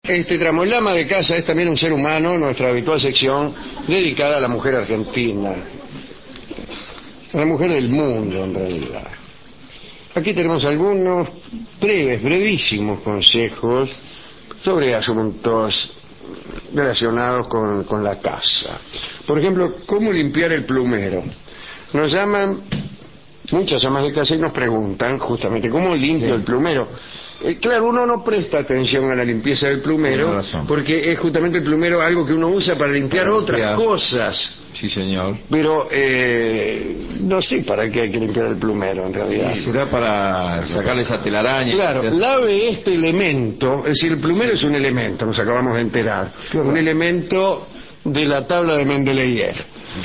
Este Tramoyama de casa es también un ser humano, nuestra habitual sección dedicada a la mujer argentina, a la mujer del mundo en realidad. Aquí tenemos algunos brevísimos consejos sobre asuntos relacionados con la casa. Por ejemplo, ¿cómo limpiar el plumero? Nos llaman muchas amas de casa y nos preguntan justamente ¿cómo limpio el plumero? Claro, uno no presta atención a la limpieza del plumero porque es justamente el plumero algo que uno usa para limpiar otras cosas. Sí, señor. Pero no sé para qué hay que limpiar el plumero en realidad. Sí, será para sacarle esa telaraña. Claro, lave este elemento, es decir, el plumero es un elemento, nos acabamos de enterar, un elemento de la tabla de Mendeleev.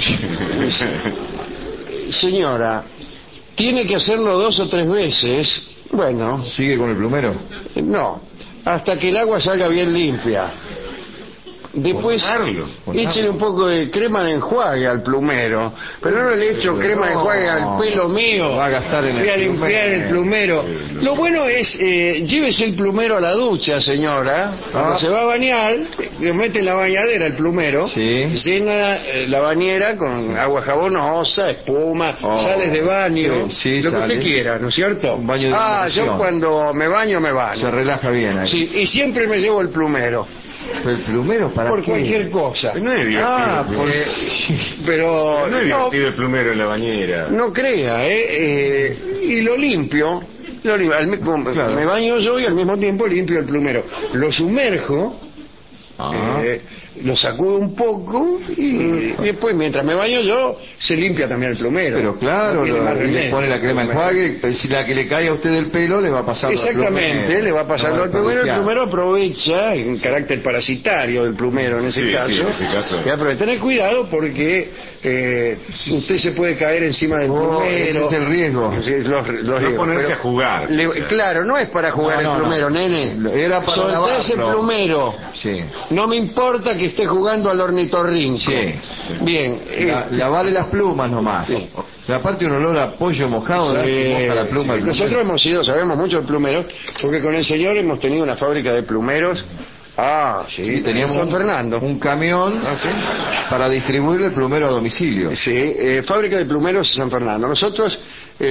Señora, tiene que hacerlo 2 o 3 veces. Bueno. ¿Sigue con el plumero? No, hasta que el agua salga bien limpia. Después, échele un poco de crema de enjuague al plumero. Pero no le echo crema de enjuague al pelo mío. Va a gastar en voy a limpiar el plumero. Lo bueno es, llévese el plumero a la ducha, señora. Cuando se va a bañar, le mete en la bañadera el plumero. Llena la bañera con agua jabonosa, espuma, sales de baño. Lo que usted quiera, ¿no es cierto? Un baño de yo cuando me baño. Se relaja bien ahí. Sí, y siempre me llevo el plumero. ¿El plumero para por qué? Cualquier cosa. No es divertido. Pero no es divertido el plumero en la bañera. No crea, y lo limpio. Claro. Me baño yo y al mismo tiempo limpio el plumero. Lo sumerjo. Lo sacudo un poco y después mientras me baño yo se limpia también el plumero. Pero claro, le pone la crema de enjuague, si la que le cae a usted del pelo le va pasando. Exactamente, le va pasando al plumero. El plumero aprovecha en carácter parasitario del plumero en ese caso. Pero tener cuidado porque usted se puede caer encima del plumero. Ese es el riesgo. No ponerse a jugar. Claro, no es para jugar el plumero, nene. Era para soltar ese plumero. No me importa que esté jugando al ornitorrinco. Bien. Lavarle las plumas nomás. Aparte un olor a pollo mojado, moja la pluma. Nosotros sabemos mucho de plumeros, porque con el señor hemos tenido una fábrica de plumeros. Teníamos en San Fernando un camión para distribuir el plumero a domicilio. Fábrica de plumeros San Fernando. Nosotros,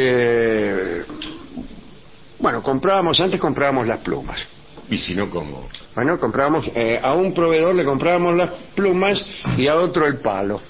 antes comprábamos las plumas. ¿Y si no, cómo? Bueno, comprábamos, a un proveedor le comprábamos las plumas y a otro el palo.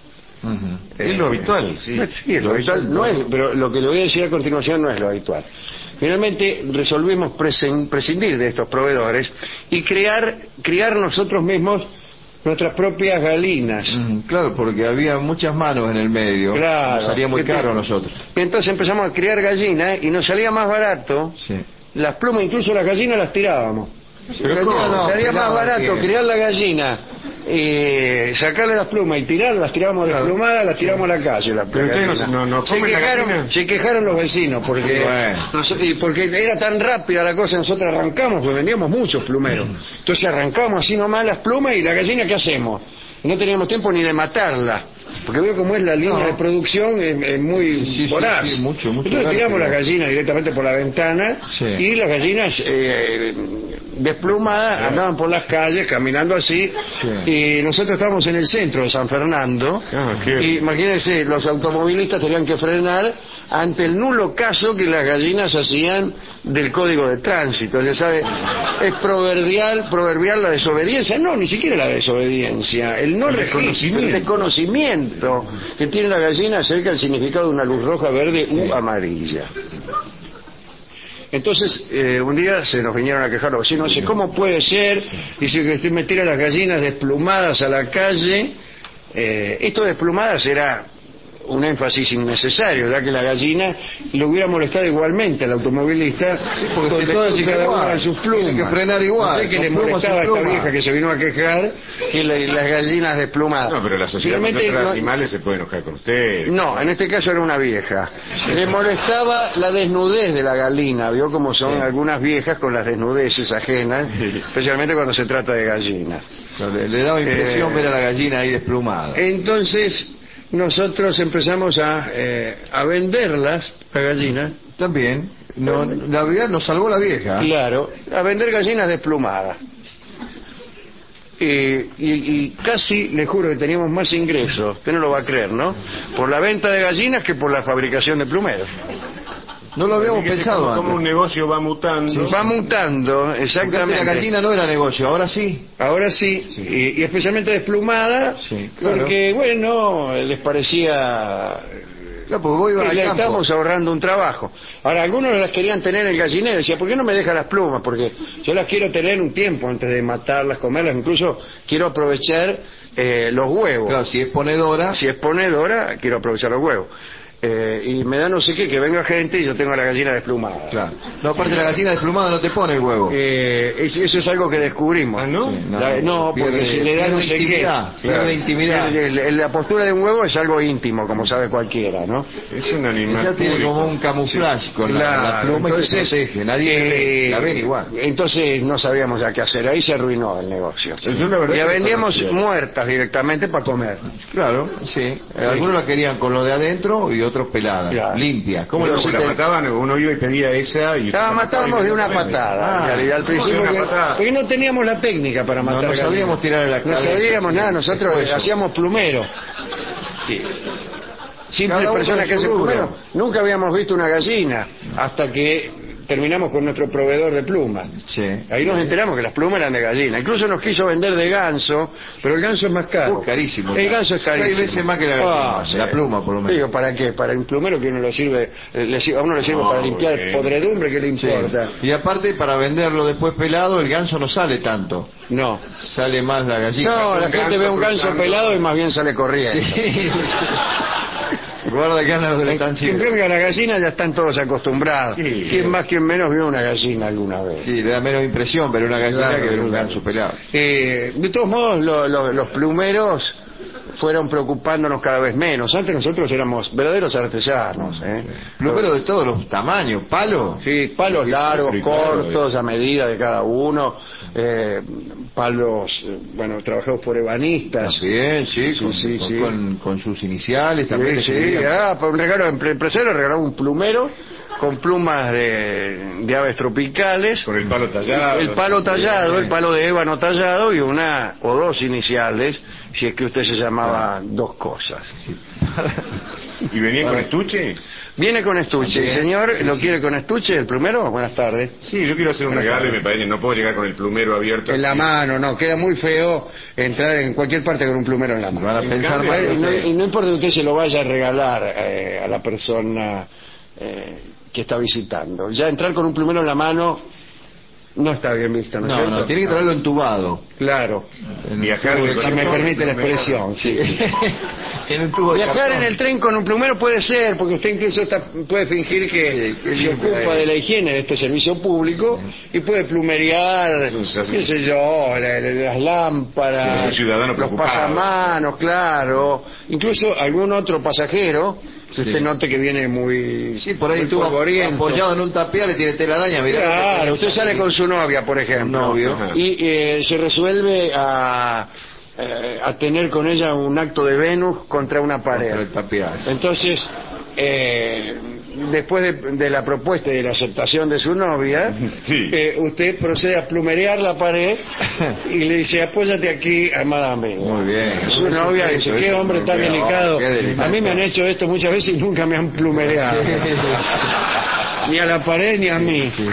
Es lo habitual, es lo habitual. No es, pero lo que le voy a decir a continuación no es lo habitual. Finalmente resolvimos prescindir de estos proveedores y criar nosotros mismos nuestras propias galinas. Claro, porque había muchas manos en el medio. Claro. Nos salía muy caro a nosotros. Entonces empezamos a criar gallinas y nos salía más barato. Las plumas, incluso las gallinas las tirábamos. Salía más barato criar la gallina, sacarle las plumas y tirarlas, tirábamos desplumadas, las tiramos a la calle. Pero ustedes se quejaron los vecinos porque era tan rápida la cosa. Nosotros arrancamos, porque vendíamos muchos plumeros. Entonces arrancamos así nomás las plumas y la gallina, ¿qué hacemos? No teníamos tiempo ni de matarla, porque veo cómo es la línea de producción, es muy voraz. Entonces tiramos las gallinas directamente por la ventana y las gallinas desplumadas andaban por las calles caminando así. Y nosotros estábamos en el centro de San Fernando. Y imagínense, los automovilistas tenían que frenar ante el nulo caso que las gallinas hacían del código de tránsito. Ya sabe, es proverbial la desobediencia. No, ni siquiera la desobediencia, el desconocimiento que tiene la gallina acerca del significado de una luz roja, verde u amarilla. Entonces, un día se nos vinieron a quejar los vecinos. Dice, ¿cómo puede ser? Dice que usted metiera las gallinas desplumadas a la calle. Esto de desplumadas era un énfasis innecesario, ya que la gallina lo hubiera molestado igualmente al automovilista, con todas y cada una de sus plumas. Tiene que frenar igual. No sé qué le molestaba a esta vieja que se vino a quejar que las gallinas desplumadas. No, pero la sociedad de animales se puede enojar con usted. No, en este caso era una vieja. Le molestaba la desnudez de la gallina. Vio cómo son algunas viejas con las desnudeces ajenas, especialmente cuando se trata de gallinas. Le daba impresión ver a la gallina ahí desplumada. Entonces nosotros empezamos a venderlas, la gallina. También, nos salvó la vieja. Claro, a vender gallinas desplumadas. y casi, le juro que teníamos más ingresos, usted no lo va a creer, ¿no? Por la venta de gallinas que por la fabricación de plumeros. No lo habíamos pensado como un negocio va mutando. Sí, va mutando, exactamente. La gallina no era negocio, ahora sí. Ahora sí, y especialmente desplumada, sí, claro. porque, bueno, les parecía... Claro, porque vos ibas al le campo. estamos ahorrando un trabajo. Ahora, algunos las querían tener en el gallinero. Decía, ¿por qué no me deja las plumas? Porque yo las quiero tener un tiempo antes de matarlas, comerlas. Incluso quiero aprovechar los huevos. Claro, si es ponedora. Si es ponedora, quiero aprovechar los huevos. Y me da no sé qué, que venga gente y yo tengo la gallina desplumada. Claro. No, aparte la gallina desplumada no te pone el huevo. Eso es algo que descubrimos. ¿Ah, no? Sí, No, porque si le da no sé qué. Pierde intimidad. La postura de un huevo es algo íntimo, como sabe cualquiera, ¿no? Es un animal. Ya tiene como un camuflaje con la pluma, y se protege. Nadie la ve igual. Entonces no sabíamos ya qué hacer. Ahí se arruinó el negocio. Y la vendíamos muertas directamente para comer. Claro, sí. Algunos la querían con lo de adentro y otros peladas, claro. Limpias. ¿Cómo la mataban? Uno iba y pedía esa y... La matábamos de una patada. En realidad, al principio, porque no teníamos la técnica para matar. No sabíamos tirar la cabeza. No sabíamos nada, nosotros hacíamos plumero. Sí. Simples personas que hacen plumero. Nunca habíamos visto una gallina hasta que terminamos con nuestro proveedor de plumas. Sí. Ahí nos enteramos que las plumas eran de gallina. Incluso nos quiso vender de ganso, pero el ganso es más caro. Carísimo. El ganso es carísimo. 6 veces más que la gallina. Sí. La pluma, por lo menos. Digo, ¿para qué? Para un plumero que uno lo sirve, a uno le sirve para limpiar podredumbre, ¿qué le importa? Sí. Y aparte, para venderlo después pelado, el ganso no sale tanto. No. Sale más la gallina. No, la gente ve un ganso pelado y más bien sale corriendo. Sí. Guarda que andan los de la estancia. En cambio, a la gallina ya están todos acostumbrados. Sí. Quien más, quien menos vio una gallina alguna vez. Sí, le da menos impresión ver una gallina que ver un ganso pelado. De todos modos, los plumeros fueron preocupándonos cada vez menos. Antes nosotros éramos verdaderos artesanos. Plumeros de todos los tamaños, palos. Sí, palos largos, cortos, a medida de cada uno. Palos, bueno, trabajados por ebanistas. También, sí, con sus iniciales también. Sí, para un regalo de empresario regalaba un plumero con plumas de aves tropicales. Con el palo tallado. El palo tallado, el palo de ébano tallado y una o dos iniciales, si es que usted se llamaba dos cosas. Sí. ¿Y venía con estuche? Viene con estuche, señor, sí, ¿lo quiere con estuche el plumero? Buenas tardes. Sí, yo quiero hacer un regalo y me parece, no puedo llegar con el plumero abierto. En la mano, no, queda muy feo entrar en cualquier parte con un plumero en la mano. Van a pensar y no importa que usted se lo vaya a regalar a la persona que está visitando. Ya entrar con un plumero en la mano no está bien visto, ¿no es cierto? No, tiene que traerlo entubado. Claro. Viajar, si me permite la expresión, sí. En un tubo de viajar cartón. en el tren con un plumero puede ser, porque usted incluso puede fingir que se ocupa de la higiene de este servicio público y puede plumerear, qué sé yo, las lámparas, los pasamanos, claro, incluso algún otro pasajero. Si usted note que viene muy... Sí, por ahí estuvo apoyado en un tapial, le tiene telaraña. Mirá, claro, usted sale con su novia, por ejemplo, novio, y se resuelve a tener con ella un acto de Venus contra una pared. Contra el tapial. Entonces, después de la propuesta y de la aceptación de su novia, sí, usted procede a plumerear la pared y le dice, apóyate aquí, amada amiga. Muy bien. Su novia dice, qué hombre tan delicado. A mí me han hecho esto muchas veces y nunca me han plumereado. Ni a la pared ni a mí. Sí.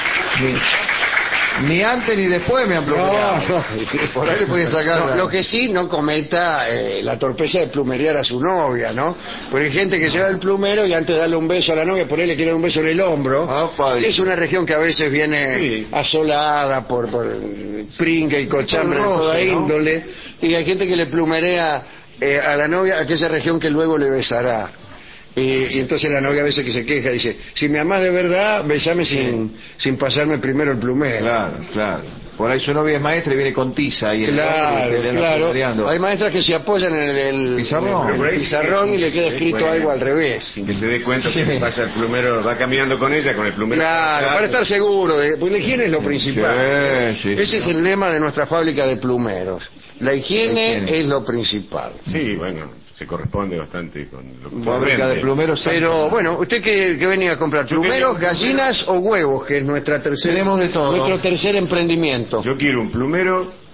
Ni antes ni después me han plumereado. No. Por ahí le podía sacar. Lo que sí, no cometa la torpeza de plumerear a su novia, ¿no? Porque hay gente que se va al plumero y antes de darle un beso a la novia, por ahí le quiere dar un beso en el hombro. Es una región que a veces viene asolada por pringue y cochambre de toda índole. Y hay gente que le plumerea a la novia aquella región que luego le besará. Y entonces la novia a veces que se queja dice, si me amás de verdad, besame sin pasarme primero el plumero. Claro. Por ahí su novia es maestra y viene con tiza y claro. Hay maestras que se apoyan en el pizarrón y le queda escrito algo al revés. Sin que se dé cuenta que pasa el plumero, va caminando con ella, con el plumero. Claro, para estar seguro, porque la higiene es lo principal. Ese es el lema de nuestra fábrica de plumeros. La higiene es lo principal. Sí, bueno. Se corresponde bastante con lo que fábrica de plumeros. Pero bueno, ¿usted qué venía a comprar? ¿Plumeros, gallinas o huevos? Que es nuestro tercer emprendimiento. Yo quiero un plumero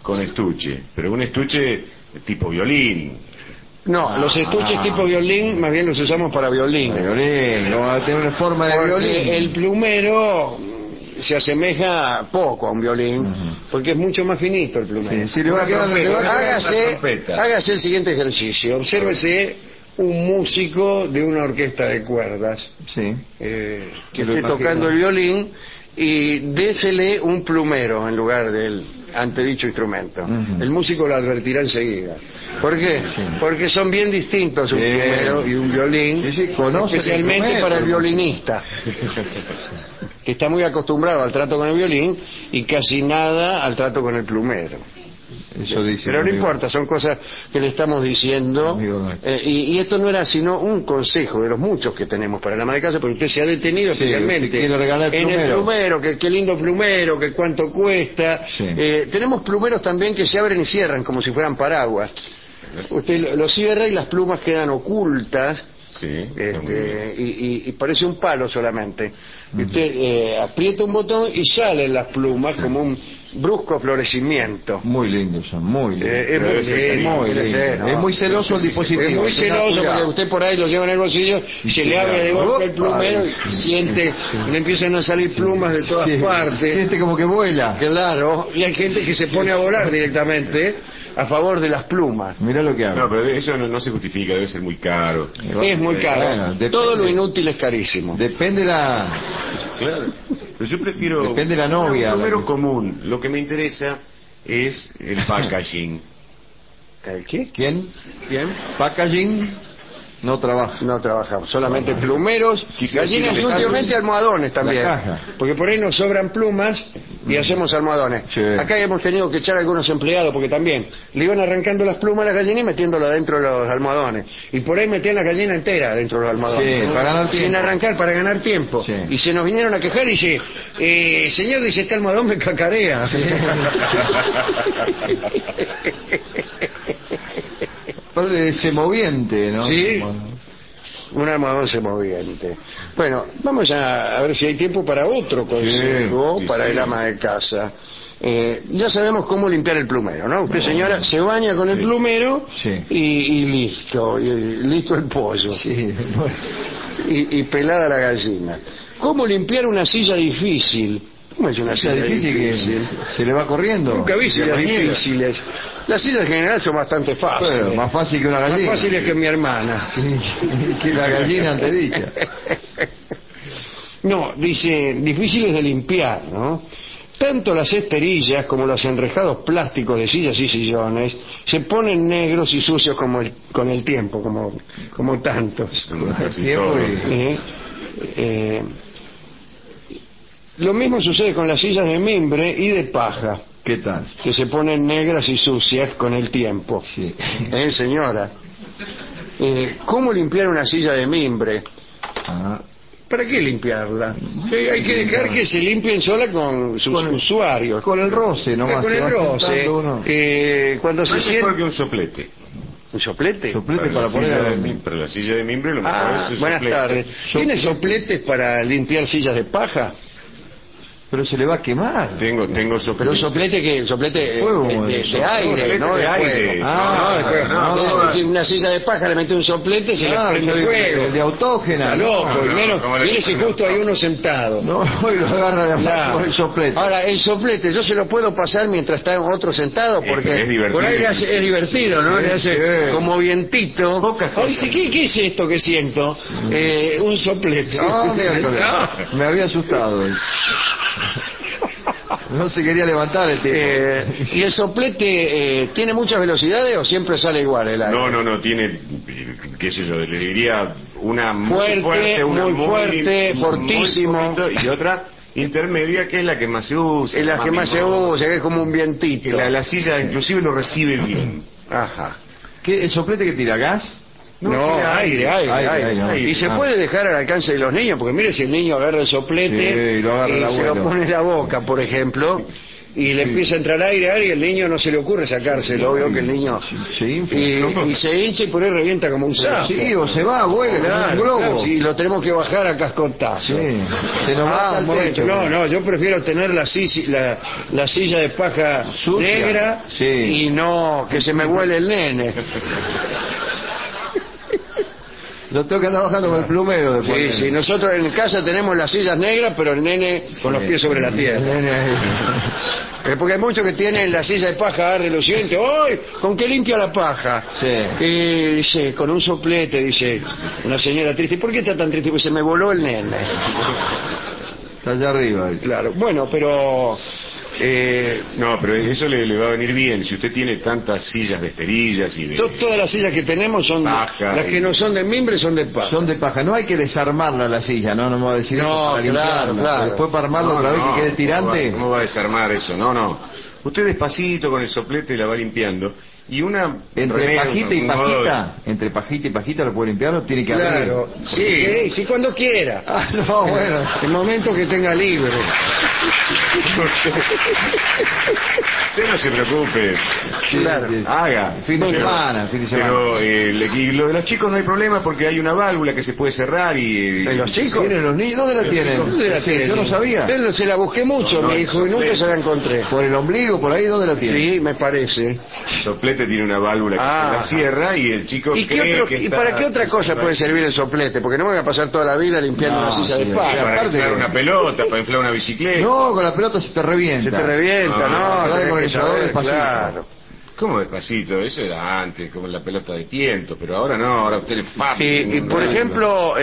con estuche, pero un estuche tipo violín. No, los estuches tipo violín más bien los usamos para violín. Violín, no va a tener forma de Porque violín. el plumero se asemeja poco a un violín, porque es mucho más finito el plumero. Sí, le va a quedar, Hágase el siguiente ejercicio. Obsérvese un músico de una orquesta de cuerdas que esté tocando el violín y désele un plumero en lugar del antedicho instrumento. El músico lo advertirá enseguida. ¿Por qué? Porque son bien distintos un plumero y un violín, especialmente para el violinista, que está muy acostumbrado al trato con el violín y casi nada al trato con el plumero. Eso dice. Pero no importa, son cosas que le estamos diciendo, y esto no era sino un consejo de los muchos que tenemos para la ama de casa, porque usted se ha detenido especialmente en el plumero, que qué lindo plumero, que cuánto cuesta. Tenemos plumeros también que se abren y cierran como si fueran paraguas. Usted lo cierra y las plumas quedan ocultas. Y parece un palo solamente. Usted aprieta un botón y salen las plumas como un brusco florecimiento. Muy lindo, son muy lindo. Es muy celoso el dispositivo. Es muy celoso porque usted por ahí lo lleva en el bolsillo y se le abre de golpe el plumero y siente que le empiezan a salir plumas de todas partes. Siente como que vuela. Claro, y hay gente que se pone a volar directamente a favor de las plumas. Mirá lo que habla. No, pero eso no se justifica, debe ser muy caro. Es muy caro. Todo lo inútil es carísimo. Depende la... Claro. Pero yo prefiero... Depende la novia. Un número común. Lo que me interesa es el packaging. ¿El qué? ¿Quién? Packaging. No trabaja. No trabaja, solamente plumeros, gallinas y últimamente almohadones también. Porque por ahí nos sobran plumas y hacemos almohadones. Acá hemos tenido que echar a algunos empleados porque también le iban arrancando las plumas a la gallina y metiéndola dentro de los almohadones. Y por ahí metían la gallina entera dentro de los almohadones. Para ganar tiempo. Sin arrancar, para ganar tiempo. Y se nos vinieron a quejar y dice, señor, dice, este almohadón me cacarea. Semoviente, ¿no? Sí, un almohadón semoviente. Bueno, vamos a ver si hay tiempo para otro consejo para el ama de casa. Ya sabemos cómo limpiar el plumero, ¿no? Usted, señora, se baña con el plumero y listo, y listo el pollo. Y pelada la gallina. ¿Cómo limpiar una silla difícil? ¿Cómo es una silla difícil? Que se le va corriendo. Nunca vi sillas difíciles. Las sillas en general son bastante fáciles. Pero más fácil que una gallina. Más fáciles que mi hermana. Que la gallina antedicha. No, dice, difíciles de limpiar, ¿no? Tanto las esterillas como los enrejados plásticos de sillas y sillones se ponen negros y sucios con el tiempo, como tantos. Lo mismo sucede con las sillas de mimbre y de paja. ¿Qué tal? Que se ponen negras y sucias con el tiempo. Señora. ¿Cómo limpiar una silla de mimbre? ¿Para qué limpiarla? Hay que dejar que se limpien sola con sus usuarios. Con el roce, nomás. Con el roce. Cuando se siente... mejor que un soplete. ¿Un soplete? Soplete para poner... Para la silla de mimbre lo mejor es un buenas soplete. Tardes. ¿Tiene sopletes para limpiar sillas de paja? Pero se le va a quemar. Tengo soplete. Pero soplete de aire, ¿no? De aire. Después, una silla de paja le mete un soplete, se le prende fuego. El de autógena. Mire si justo hay uno sentado. No, y lo agarra de abajo con el soplete. Ahora, el soplete, yo se lo puedo pasar mientras está otro sentado, porque por ahí es divertido, ¿no? Le hace como vientito. Dice, ¿qué es esto que siento? Un soplete. Me había asustado. No se quería levantar el tipo. ¿Y el soplete tiene muchas velocidades o siempre sale igual el aire? No, tiene, qué sé yo, le diría una muy fuerte, fortísimo. Y otra intermedia, que es la que más se usa. Es la que más se usa, que es como un vientito. La silla inclusive lo recibe bien. Ajá. ¿El soplete que tira gas? No, aire. Y se puede dejar al alcance de los niños, porque mire, si el niño agarra el soplete y se lo pone en la boca, por ejemplo, y le empieza a entrar aire, y el niño no se le ocurre sacárselo, obvio que el niño se infla. y se hincha y por ahí revienta como un sapo. Sí, o se va, vuela como un globo. Claro, sí, lo tenemos que bajar a cascotazo. Sí, se nos va al techo. No, yo prefiero tener la silla de paja Sucia. negra y no que se me huele el nene. Lo tengo que andar bajando con el plumero después. Sí, nosotros en casa tenemos las sillas negras, pero el nene con los pies sobre la tierra. Porque hay muchos que tienen la silla de paja reluciente. ¡Ay! ¿Con qué limpia la paja? Sí. Y dice, con un soplete, dice una señora triste. ¿Por qué está tan triste? Porque se me voló el nene. Está allá arriba. Claro, bueno, pero... No, pero eso le va a venir bien. Si usted tiene tantas sillas de esterillas y de... Todas las sillas que tenemos son paja, las que no son de mimbre son de paja. Son de paja. No hay que desarmarla la silla, ¿no? No me va a decir No, eso para claro, limpiarla. claro. Después para armarla otra vez que quede tirante. ¿Cómo va a desarmar eso? No. Usted despacito con el soplete la va limpiando. Y una... Entre pajita y pajita lo puede limpiar o tiene que abrir. Claro, sí, cuando quiera. Ah, no, bueno. El momento que tenga libre. Usted no se preocupe. Claro. Haga. Fin de semana. Pero y lo de los chicos no hay problema porque hay una válvula que se puede cerrar y... ¿De los chicos? ¿Tienen los niños? ¿Dónde la tienen? ¿Dónde la tienen? Yo no sabía. Yo se la busqué mucho, mi hijo, y nunca se la encontré. ¿Por el ombligo, por ahí? ¿Dónde la tienen? Sí, me parece. Soplete tiene una válvula que la cierra y el chico ¿Y para qué otra cosa puede servir el soplete? Porque no me voy a pasar toda la vida limpiando una silla de paja. Para inflar una pelota, para inflar una bicicleta. No, con la pelota se te revienta. Se te revienta, no. Con el inflador despacito. Claro. ¿Cómo despacito? Eso era antes, como la pelota de tiento, pero ahora no, ahora usted le fácil. Y por ejemplo,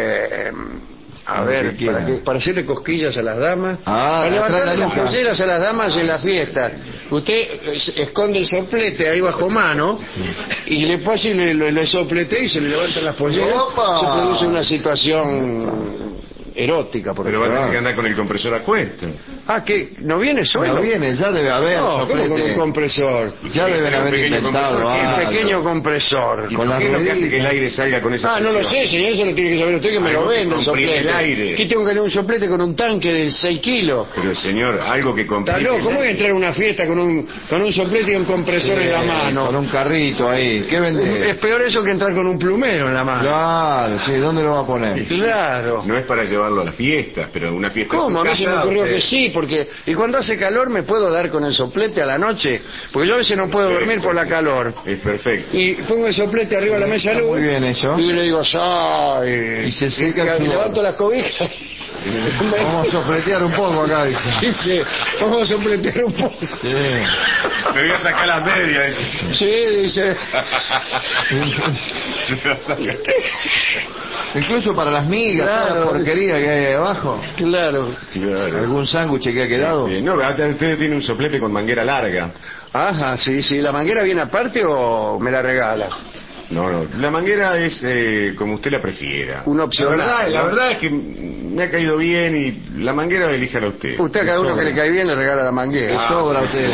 a ver, para hacerle cosquillas a las damas, para levantar las polleras a las damas en la fiesta, usted esconde el soplete ahí bajo mano y le pasa y le soplete y se le levantan las polleras. Se produce una situación erótica, por pero ejemplo. va a tener que andar con el compresor a cuesta. ¿Que no viene solo? No viene, ya debe haber soplete. ¿Cómo con un compresor? Ya deben haber inventado un pequeño compresor. ¿Y con qué es lo que hace que el aire salga con esa presión? No lo sé, señor, eso lo tiene que saber usted que me lo vende el soplete. El aire. ¿Qué tengo que tener un soplete con un tanque de 6 kilos? Pero señor, algo que comprime. ¿Cómo voy a entrar a una fiesta con un soplete y un compresor en la mano? Con un carrito ahí. ¿Qué vende? Es peor eso que entrar con un plumero en la mano. Claro, sí, ¿dónde lo va a poner? Claro. No es para llevarlo a la fiesta, pero una fiesta. ¿Cómo? A mí se me ocurrió que sí, porque... Y cuando hace calor me puedo dar con el soplete a la noche, porque yo a veces no puedo dormir por la calor. Es perfecto. Y pongo el soplete arriba de la mesa de luz. Muy bien eso. Y le digo, ¡ay! Y se seca el Y sudor. levanto las cobijas. Vamos a sopletear un poco acá, dice. Dice, vamos a sopletear un poco. Sí. Me voy a sacar las medias. Sí, dice. Incluso para las migas, toda la porquería que hay ahí abajo. Claro. ¿Algún sándwich que ha quedado? No, usted tiene un soplete con manguera larga. Ajá, sí. ¿La manguera viene aparte o me la regala? No, la manguera es como usted la prefiera. Una opción. La verdad es que me ha caído bien y la manguera elíjala usted. Usted a cada uno que le cae bien le regala la manguera. Sobra usted.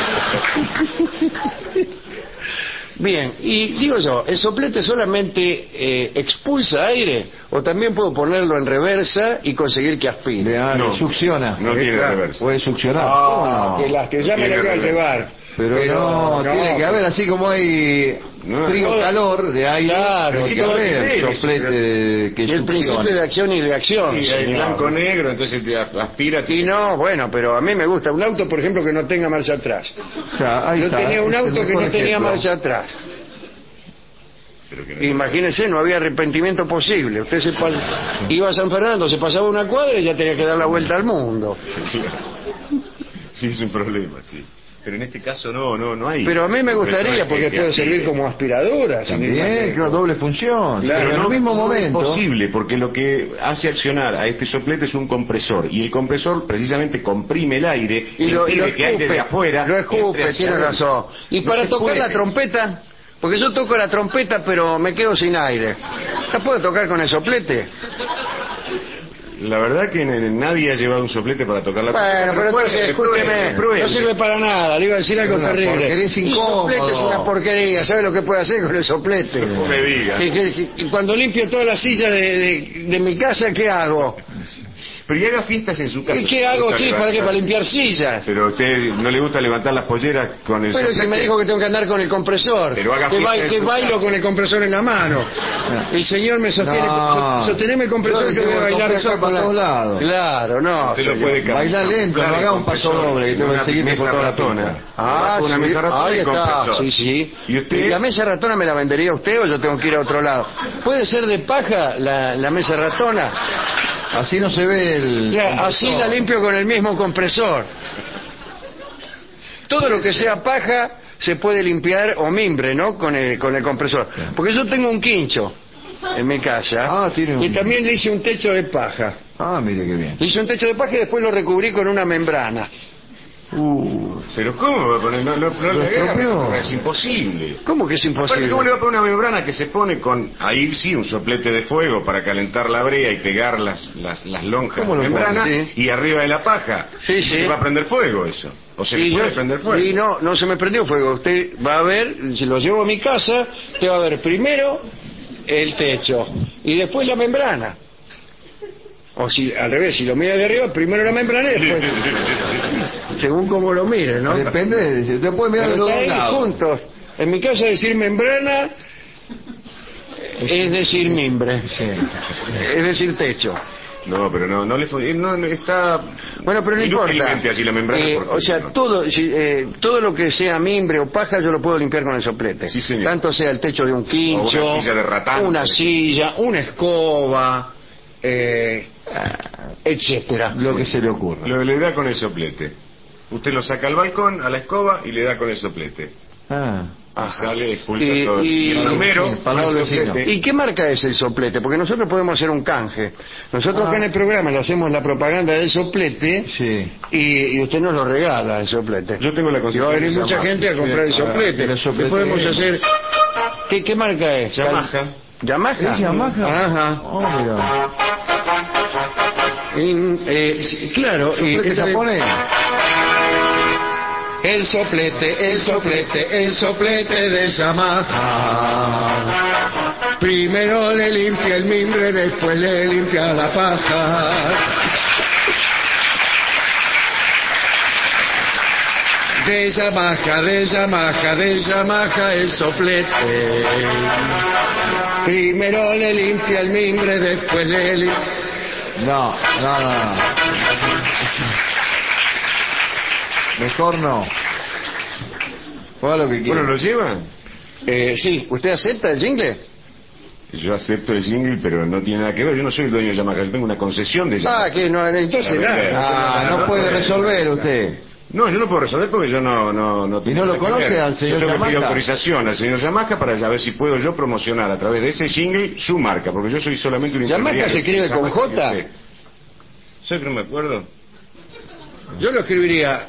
Bien, y digo yo, ¿el soplete solamente expulsa aire o también puedo ponerlo en reversa y conseguir que aspire? No, succiona. No tiene reversa. Puede succionar. Que ya me lo voy a llevar. Pero tiene que haber, así como hay frío-calor de aire, claro, tiene que haber soplete que el principio de acción y reacción. Sí, hay blanco-negro, entonces te aspira. Y no, bueno, pero a mí me gusta un auto, por ejemplo, que no tenga marcha atrás. Yo tenía un auto que no tenía marcha atrás. Imagínense, no había arrepentimiento posible. Usted iba a San Fernando, se pasaba una cuadra y ya tenía que dar la vuelta al mundo. Sí, es un problema, sí. Pero en este caso no hay. Pero a mí me gustaría, porque puede servir como aspiradora. También, claro, doble función. Claro, pero en el mismo momento. Es posible, porque lo que hace accionar a este soplete es un compresor. Y el compresor precisamente comprime el aire y lo que hay desde afuera. Lo escupe, tiene razón. Y para tocar la trompeta, porque yo toco la trompeta, pero me quedo sin aire. ¿La puedo tocar con el soplete? La verdad que nadie ha llevado un soplete para tocar la trompeta. Bueno, pero entonces, escúcheme, no sirve para nada, le iba a decir algo terrible. Es incómodo. El soplete es una porquería, ¿sabe lo que puede hacer con el soplete? No me diga. Que cuando limpio toda la silla de mi casa, ¿qué hago? Pero y haga fiestas en su casa. ¿Y qué hago? Sí, ¿para qué? Para limpiar sillas. Pero a usted no le gusta levantar las polleras con el Pero si me dijo que tengo que andar con el compresor, Pero haga que, fiesta en que su bailo casa. con el compresor en la mano. El señor me sostiene, No. sosteneme el compresor No, que voy a bailar compresor acá con para todos la... lados. Claro, no. Usted lo señor. puede Baila lento, no haga un paso doble, que tengo que seguirte por toda la pista. Una sí, mesa ratona ahí y está, compresor. sí, sí. ¿Y usted? ¿La mesa ratona me la vendería usted o yo tengo que ir a otro lado? ¿Puede ser de paja la mesa ratona? Así no se ve el... Ya, así la limpio con el mismo compresor. Todo lo que sea paja se puede limpiar, o mimbre, ¿no? Con el compresor. Porque yo tengo un quincho en mi casa. Ah, tiene un... Y también le hice un techo de paja. Ah, mire qué bien. Le hice un techo de paja y después lo recubrí con una membrana. Pero ¿cómo va a poner? No le estropeó. haga, es imposible. ¿Cómo que es Aparte, imposible? ¿cómo le va a poner una membrana que se pone con, ahí sí, un soplete de fuego para calentar la brea y pegar las lonjas de ¿Cómo la lo membrana pone? Sí. y arriba de la paja? Sí, Y sí. se va a prender fuego eso. O se le puede prender fuego. Y no se me prendió fuego. Usted va a ver, si lo llevo a mi casa, usted va a ver primero el techo y después la membrana. O si al revés, si lo mira de arriba, primero la membrana y después, según como lo mire, ¿no? Depende, de, usted puede mirar de Pero los está dos ahí lados. juntos. En mi casa decir membrana es decir mimbre, es decir techo. No, pero no le fue, no está Bueno, pero no importa. inútilmente así la membrana. porque O sea, no. todo lo que sea mimbre o paja yo lo puedo limpiar con el soplete. Sí, señor. Tanto sea el techo de un quincho, O una silla de ratán. una silla, una escoba, etcétera. Lo que se le ocurra. Le da con el soplete. Usted lo saca al balcón, a la escoba y le da con el soplete. Ah. Y sale, expulsa Y- todo. y- el número, sí, para con el el vecino. soplete. ¿Y qué marca es el soplete? Porque nosotros podemos hacer un canje. Nosotros Ah. acá en el programa le hacemos la propaganda del soplete Sí. y usted nos lo regala el soplete. Yo tengo la Y va a concesión venir de mucha Yamaha. gente a comprar el Sí, soplete. el soplete ¿Qué podemos es- hacer? ¿Qué marca es? Yamaha. ¿Yamaha? ¿Es Yamaha? Ajá. Oh, mira. Sí, claro. y ¿Soplete esta- japonés? El soplete, el soplete, el soplete de Yamaha. Primero le limpia el mimbre, después le limpia la paja. De Yamaha, de Yamaha, de Yamaha el soplete. Primero le limpia el mimbre, después le limpia... No. Mejor no. Haga lo que quiera. Bueno, ¿lo lleva? Sí, ¿usted acepta el jingle? Yo acepto el jingle, pero no tiene nada que ver. Yo no soy el dueño de Yamaha, yo tengo una concesión de Yamaha. Ah, que no, entonces nada. Ah, no puede resolver usted. No, yo no puedo resolver porque yo no ¿Y no lo nada que conoce ver. al señor Yo tengo que pedir Yamaha? autorización al señor Yamaha para ver si puedo yo promocionar a través de ese jingle su marca, porque yo soy solamente un ¿Yamaha intermediario. se escribe con Yamaha J? y usted. ¿Sabe que no me acuerdo? Yo lo escribiría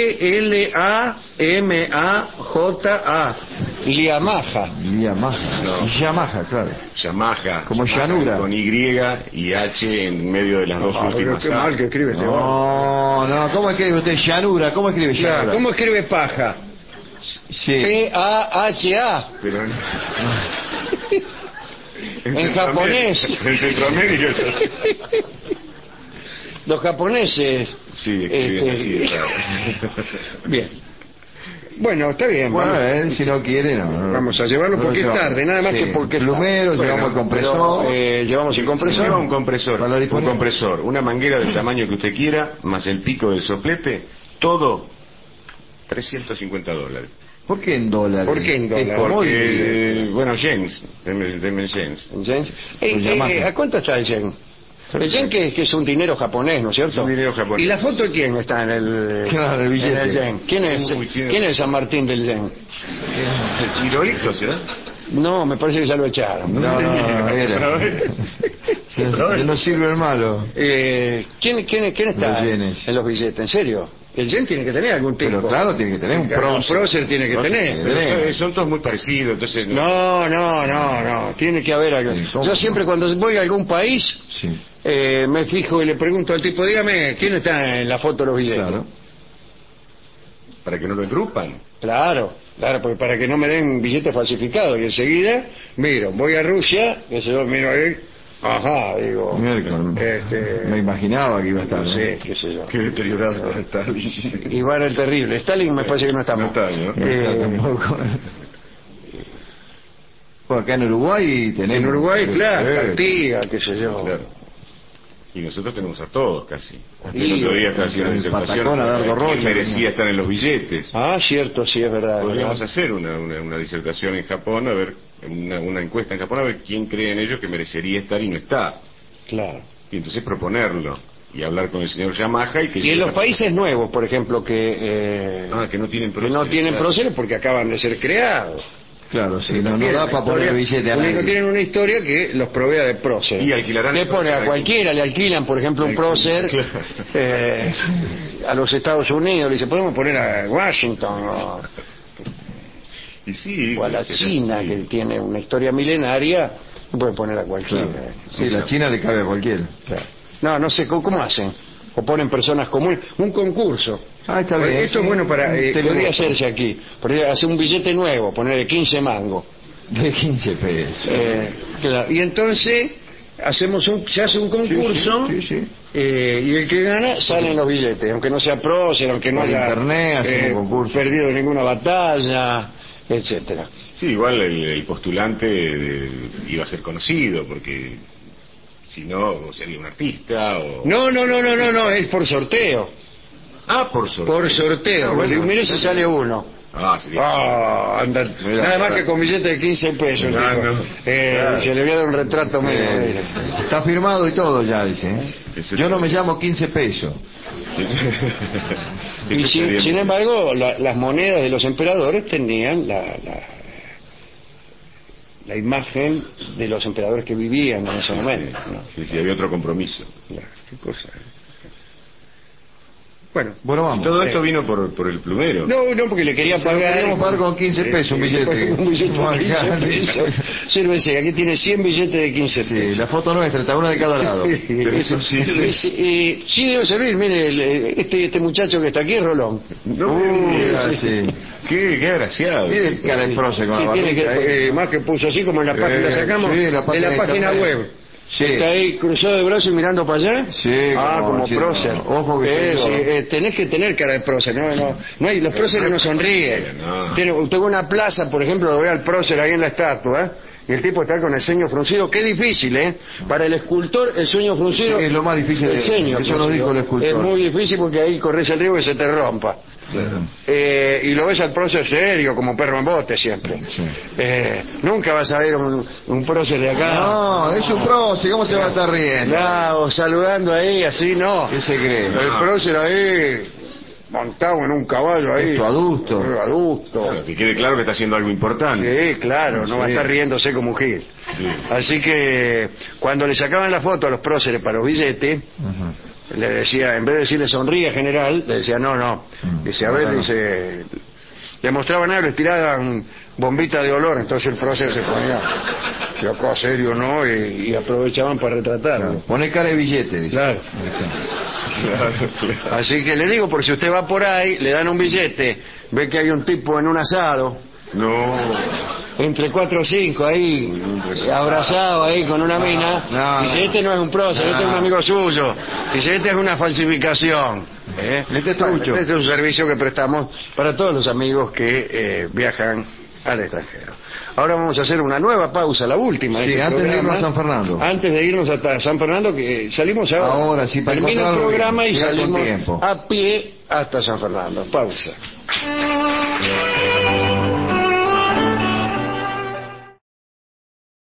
L-L-A-M-A-J-A. Yamaha. Yamaha. No. Yamaha, claro. Yamaha. Como Yamaha, llanura. Con Y y H en medio de las dos Pero últimas qué A. mal que escribe este hombre. No, ¿cómo escribe usted? Llanura, ¿cómo escribe Claro, llanura? ¿cómo escribe paja? Sí. P-A-H-A. Pero En japonés. En Centroamérica. Los japoneses. Sí, escriben así. Este, claro. Bien. Bueno, está bien. Bueno, vamos, si no quiere, no. vamos a llevarlo No porque lo es llevamos. tarde, nada más Sí. que porque es Plumero, tarde. llevamos el compresor. pero, llevamos el compresor. Lleva un compresor, Para la difusión. un compresor, una manguera del tamaño que usted quiera, más el pico del soplete, todo $350. ¿Por qué en dólares? ¿Por qué en dólares? Porque, bueno, yens, denme yens. ¿El yen? Pues Yamaha. ¿A cuánto está el yen? El yen que es un dinero japonés, ¿no es cierto? Es un dinero japonés. ¿Y la foto de quién está en el, Claro, el billete. en el yen? ¿Quién es, Uy, tiene- ¿quién es San Martín del yen? ¿Hirohito será? No, me parece que ya lo echaron. No, era. No sirve el malo. ¿Quién está Los yenes. en los billetes? ¿En serio? El yen tiene que tener algún tipo. Pero claro, tiene que tener un prócer. prócer tiene que tener. Pero son todos muy parecidos, entonces... No, tiene que haber algo. Sí, ¿cómo Yo no? siempre cuando voy a algún país Sí, me fijo y le pregunto al tipo, dígame, ¿quién está en la foto de los billetes? claro. Para que no lo engrupan. Claro, porque para que no me den billetes falsificados y enseguida, miro, voy a Rusia, que se yo miro ahí, Ajá, digo. Me imaginaba que iba a estar. No sé, qué sé yo. Qué deteriorado está Stalin. Iván el Terrible. Stalin me parece que no estamos. No está, ¿no? No está tampoco. Bueno, acá en Uruguay tenemos. En Uruguay, claro, Sí. Artigas, qué sé yo. Claro. Y nosotros tenemos a todos casi. Y- El otro día estaba haciendo una el disertación. Patacón, a Dardo ¿Quién Rocha, merecía estar en los billetes? Ah, cierto, sí, es verdad. Podríamos ¿verdad? hacer una disertación en Japón, a ver, una encuesta en Japón, a ver quién cree en ellos que merecería estar y no está. Claro. Y entonces proponerlo. Y hablar con el señor Yamaha y que... Y en los países nuevos, por ejemplo, que que no tienen que no tienen claro. próceres porque acaban de ser creados. Claro, sí, no Tienen da una para poner historia- billete a porque no nadie. tienen una historia que los provea de próceres. Y alquilarán Le el pone a prócer cualquiera, le alquilan, por ejemplo, un prócer Claro. a los Estados Unidos. Le dice, podemos poner a Washington Y sí, o a la sí, China, sí. que tiene una historia milenaria. No pueden poner a cualquiera. Claro. Sí, la China le cabe a cualquiera. Claro. No sé, ¿cómo hacen? O ponen personas comunes. Un concurso. Ah, está bien. Esto es bueno para... Televoto. podría hacerse aquí. Podría hacer un billete nuevo, ponerle 15 mangos. De 15 pesos. Claro. Y entonces se hace un concurso Sí. y el que gana salen los billetes, aunque no sea prócer, aunque no Por haya internet hacen un concurso. perdido ninguna batalla, etcétera. Sí, igual el postulante iba a ser conocido, porque si no, sería un artista o... No, es por sorteo. por sorteo. Por sorteo. Bueno, Mire si sale uno. sería... Anda, Mira, nada más claro. que con billete de 15 pesos. el Ah, tipo. no. Claro. Se le voy a dar un retrato mío. mire. Está firmado y todo ya, dice. Ese Yo no me sería- llamo 15 pesos. Y Eso sería- sin embargo, las monedas de los emperadores tenían la imagen de los emperadores que vivían en ese momento. ¿No? Sí, había otro compromiso. Claro, qué cosa. Bueno, Bueno, vamos. Todo esto vino por el plumero. no, porque le quería pagar. Queríamos pagar con 15 pesos un billete. Un billete de 15 pesos. Sírvese, aquí tiene 100 billetes de 15 Sí, pesos. la foto nuestra, está una de cada lado. Sí debe servir, mire, este muchacho que está aquí es Rolón. Sí. Qué agraciado. Mire el cara de prócer con la Sí, tiene barrita. que, más que puso así como en la página, la sacamos sí, de la página internet. web. Sí. Está ahí cruzado de brazos y mirando para allá. Sí, como sí, prócer. Ojo que Sí, tengo. tenés que tener cara de prócer. No hay, los próceres no sonríen. No. Usted va a una plaza, por ejemplo, lo ve al prócer ahí en la estatua, y el tipo está con el ceño fruncido. Qué difícil, ¿eh? Para el escultor, el ceño fruncido Sí, es lo más difícil el de- ceño eso lo fruncido. dijo el escultor. Es muy difícil porque ahí corres el riesgo que se te rompa. Y lo ves al prócer serio, como perro en bote siempre. Sí. Nunca vas a ver un prócer de acá. No, es un prócer, ¿cómo se va a estar riendo? Claro, saludando ahí, así no. ¿Qué se cree? El prócer ahí, montado en un caballo ahí. Esto adusto. Adusto. Claro, que quede claro que está haciendo algo importante. Sí, claro, no va a estar riéndose como un gil. Sí. Así que cuando le sacaban la foto a los próceres para los billetes, le decía, en vez de decirle sonríe general, le decía no. Dice, a ver, dice, le mostraban algo, le tiraban bombita de olor, entonces el prócer se ponía, yo acá serio, ¿no? Y aprovechaban para retratarlo. Pone cara de billete, dice. Claro. Así que le digo, por si usted va por ahí, le dan un billete, ve que hay un tipo en un asado, No. entre 4 o 5 ahí, abrazado ahí con una mina, no, dice, este no es un prócer, este es un amigo suyo, dice, este es una falsificación. Este es trucho. Este es un servicio que prestamos para todos los amigos que viajan al extranjero. Ahora vamos a hacer una nueva pausa, la última. Sí, este antes de programa. irnos a San Fernando. Antes de irnos hasta San Fernando, que salimos ahora. Ahora sí, para termina el encontrarlo programa bien, y llegar con salimos tiempo. a pie hasta San Fernando. Pausa.